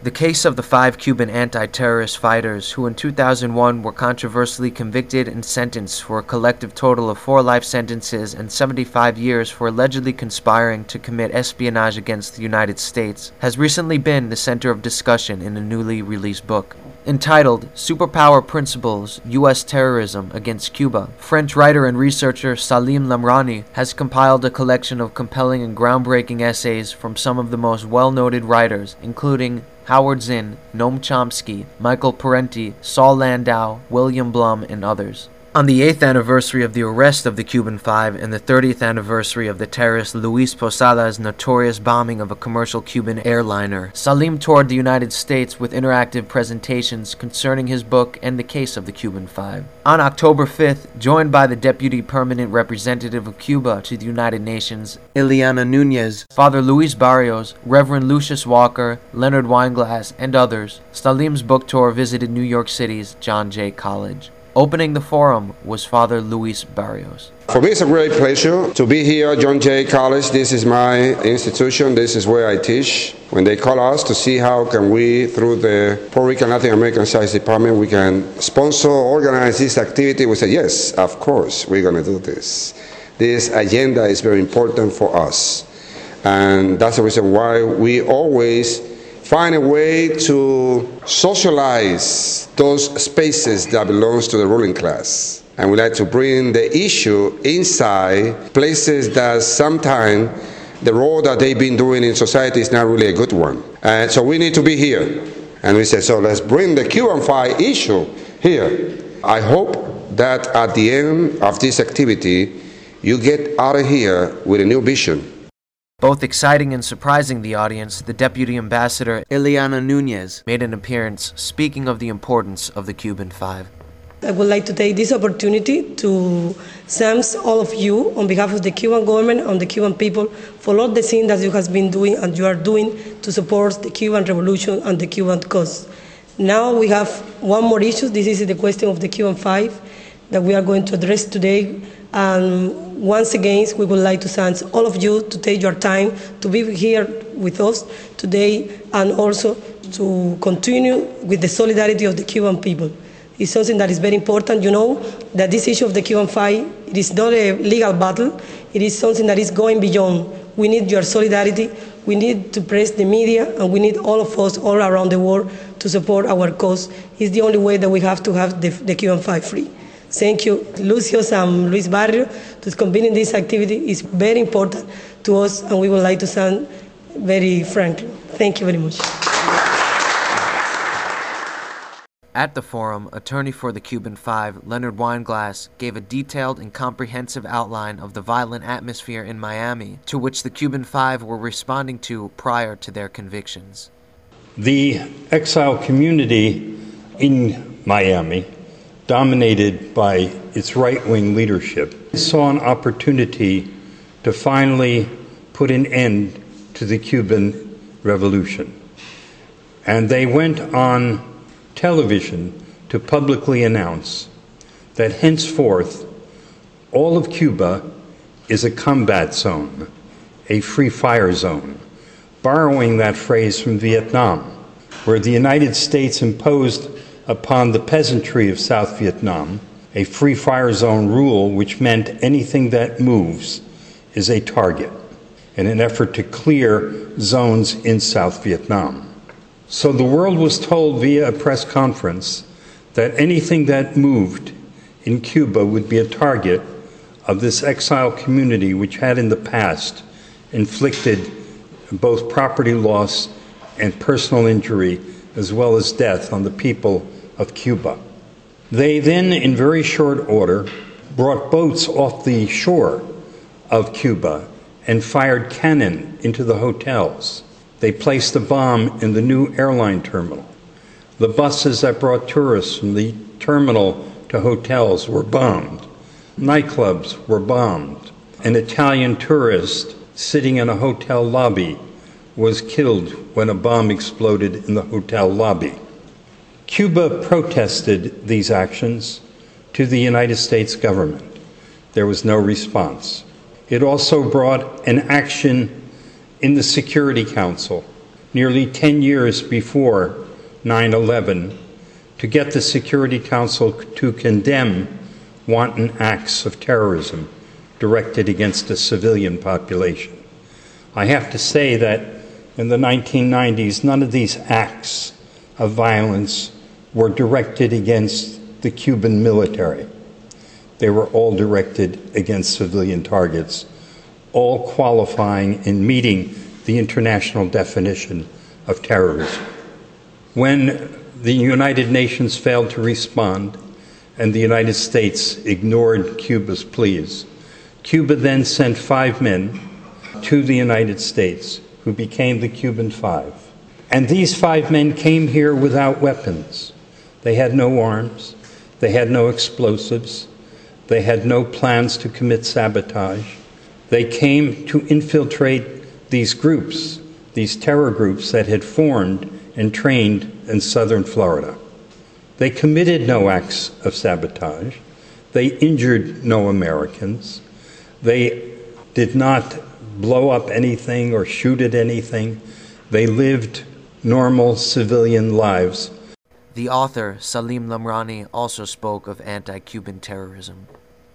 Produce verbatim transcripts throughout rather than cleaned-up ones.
The case of the five Cuban anti-terrorist fighters who in two thousand one were controversially convicted and sentenced for a collective total of four life sentences and seventy-five years for allegedly conspiring to commit espionage against the United States has recently been the center of discussion in a newly released book. Entitled Superpower Principles, U S Terrorism Against Cuba, French writer and researcher Salim Lamrani has compiled a collection of compelling and groundbreaking essays from some of the most well-noted writers, including Howard Zinn, Noam Chomsky, Michael Parenti, Saul Landau, William Blum, and others. On the eighth anniversary of the arrest of the Cuban Five and the thirtieth anniversary of the terrorist Luis Posada's notorious bombing of a commercial Cuban airliner, Salim toured the United States with interactive presentations concerning his book and the case of the Cuban Five. On October fifth, joined by the Deputy Permanent Representative of Cuba to the United Nations, Ileana Nunez, Father Luis Barrios, Reverend Lucius Walker, Leonard Weinglass, and others, Salim's book tour visited New York City's John Jay College. Opening the forum was Father Luis Barrios. For me, it's a great pleasure to be here at John Jay College. This is my institution. This is where I teach. When they call us to see how can we, through the Puerto Rican Latin American Studies Department, we can sponsor, organize this activity, we say, yes, of course, we're going to do this. This agenda is very important for us. And that's the reason why we always find a way to socialize those spaces that belongs to the ruling class. And we like to bring the issue inside places that sometimes the role that they've been doing in society is not really a good one. And so we need to be here. And we said, so let's bring the Cuban Five issue here. I hope that at the end of this activity, you get out of here with a new vision. Both exciting and surprising the audience, the Deputy Ambassador Ileana Nunez made an appearance speaking of the importance of the Cuban Five. I would like to take this opportunity to thank all of you on behalf of the Cuban government and the Cuban people for all the things that you have been doing and you are doing to support the Cuban revolution and the Cuban cause. Now we have one more issue. This is the question of the Cuban Five that we are going to address today. And once again, we would like to thank all of you to take your time to be here with us today and also to continue with the solidarity of the Cuban people. It's something that is very important. You know that this issue of the Cuban Five, it is not a legal battle. It is something that is going beyond. We need your solidarity. We need to press the media, and we need all of us all around the world to support our cause. It's the only way that we have to have the, the Cuban Five free. Thank you, Lucius and Luis Barrio, to convening this activity. It's very important to us, and we would like to thank very frankly. Thank you very much. At the forum, attorney for the Cuban Five, Leonard Weinglass, gave a detailed and comprehensive outline of the violent atmosphere in Miami, to which the Cuban Five were responding to prior to their convictions. The exile community in Miami, dominated by its right-wing leadership, saw an opportunity to finally put an end to the Cuban Revolution. And they went on television to publicly announce that henceforth all of Cuba is a combat zone, a free fire zone, borrowing that phrase from Vietnam, where the United States imposed upon the peasantry of South Vietnam a free fire zone rule which meant anything that moves is a target in an effort to clear zones in South Vietnam. So the world was told via a press conference that anything that moved in Cuba would be a target of this exile community which had in the past inflicted both property loss and personal injury as well as death on the people of Cuba. They then, in very short order, brought boats off the shore of Cuba and fired cannon into the hotels. They placed a bomb in the new airline terminal. The buses that brought tourists from the terminal to hotels were bombed. Nightclubs were bombed. An Italian tourist sitting in a hotel lobby was killed when a bomb exploded in the hotel lobby. Cuba protested these actions to the United States government. There was no response. It also brought an action in the Security Council nearly ten years before nine eleven, to get the Security Council to condemn wanton acts of terrorism directed against the civilian population. I have to say that in the nineteen nineties, none of these acts of violence were directed against the Cuban military. They were all directed against civilian targets, all qualifying and meeting the international definition of terrorism. When the United Nations failed to respond and the United States ignored Cuba's pleas, Cuba then sent five men to the United States who became the Cuban Five. And these five men came here without weapons. They had no arms, they had no explosives, they had no plans to commit sabotage. They came to infiltrate these groups, these terror groups that had formed and trained in southern Florida. They committed no acts of sabotage. They injured no Americans. They did not blow up anything or shoot at anything. They lived normal civilian lives. The author, Salim Lamrani, also spoke of anti-Cuban terrorism.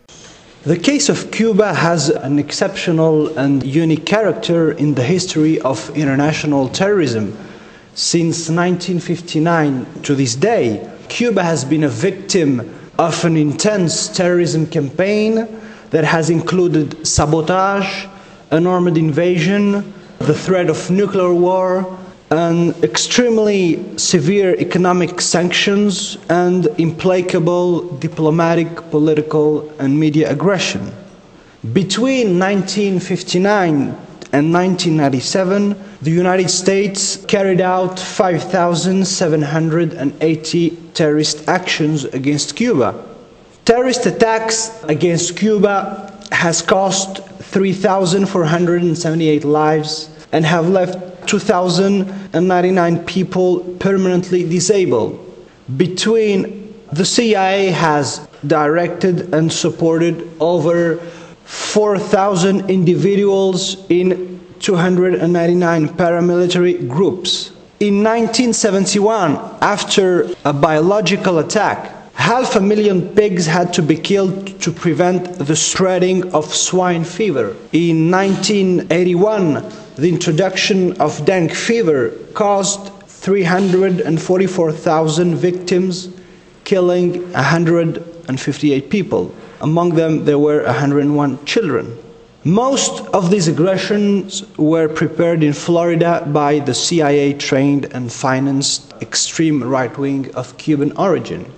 The case of Cuba has an exceptional and unique character in the history of international terrorism. Since nineteen fifty-nine to this day, Cuba has been a victim of an intense terrorism campaign that has included sabotage, an armed invasion, the threat of nuclear war, and extremely severe economic sanctions and implacable diplomatic, political, and media aggression. Between nineteen fifty-nine and nineteen ninety-seven, the United States carried out five thousand seven hundred eighty terrorist actions against Cuba. Terrorist attacks against Cuba has cost three thousand four hundred seventy-eight lives and have left two thousand ninety-nine people permanently disabled. Between the C I A has directed and supported over four thousand individuals in two hundred ninety-nine paramilitary groups. In nineteen seventy-one, after a biological attack, half a million pigs had to be killed to prevent the spreading of swine fever. In nineteen eighty-one, the introduction of dengue fever caused three hundred forty-four thousand victims, killing one hundred fifty-eight people. Among them, there were one hundred one children. Most of these aggressions were prepared in Florida by the C I A-trained and financed extreme right wing of Cuban origin.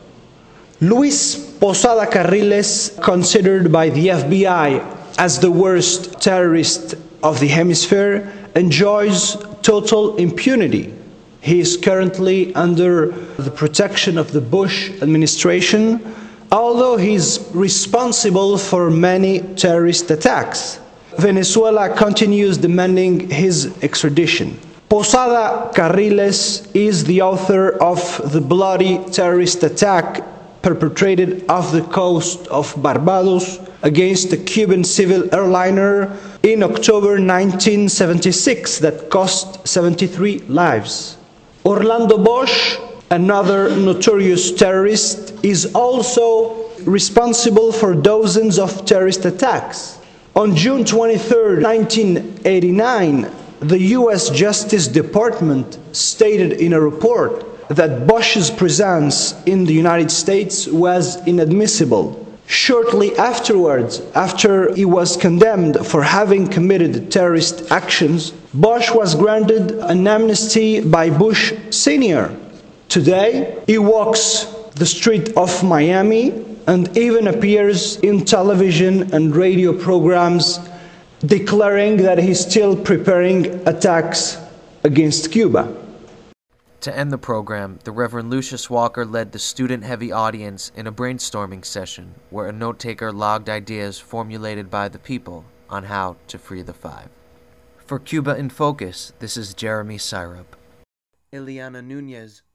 Luis Posada Carriles, considered by the F B I as the worst terrorist of the hemisphere, enjoys total impunity. He is currently under the protection of the Bush administration, although he is responsible for many terrorist attacks. Venezuela continues demanding his extradition. Posada Carriles is the author of the bloody terrorist attack perpetrated off the coast of Barbados against a Cuban civil airliner in October nineteen seventy-six that cost seventy-three lives. Orlando Bosch, another notorious terrorist, is also responsible for dozens of terrorist attacks. On June twenty-third, nineteen eighty-nine, the U S Justice Department stated in a report that Bosch's presence in the United States was inadmissible. Shortly afterwards, after he was condemned for having committed terrorist actions, Bosch was granted an amnesty by Bush Senior Today, he walks the street of Miami and even appears in television and radio programs declaring that he's still preparing attacks against Cuba. To end the program, the Reverend Lucius Walker led the student-heavy audience in a brainstorming session where a note-taker logged ideas formulated by the people on how to free the five. For Cuba in Focus, this is Jeremy Syrup. Ileana Nunez